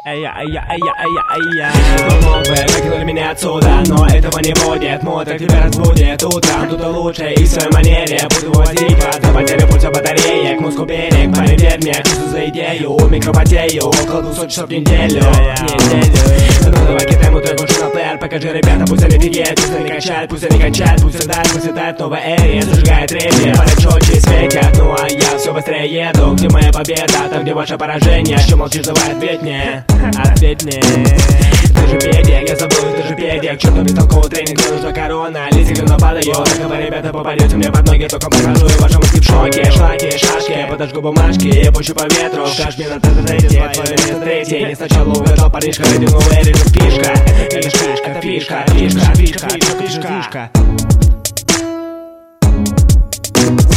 Новые выкинули меня отсюда, но этого не будет. Мутор тебя разбудит утром, тут лучше и в своей манере буду возить вас до потери пульса батареек. Мозгу берег, парень, верь мне, чувствую за идею, микропотею, около 200 часов в неделю. Ну давай к этому треку на плеер, покажи, ребята, пусть они фигеют, пусть они качают, пусть они кончают, пусть летает новая эра, зажигает репер, парочочи светят, ну а я все быстрее еду, где моя победа, там где ваше поражение. Что молчишь, давай ответь мне, ответь мне. Ты же педик, я забыл, ты же педик. Чё-то бестолковый тренинг, мне нужна корона. Лизик, падаю, так вы, ребята, попадете мне под ноги. Только прохожу, и ваши мозги в шоке. Шлаки, шашки, подожгу бумажки и пущу по ветру. Скажешь мне на третий, твое место третий. Не сначала угадал парнишка, выдвинул Эрик, фишка. Это фишка, это фишка, фишка, фишка, фишка, фишка.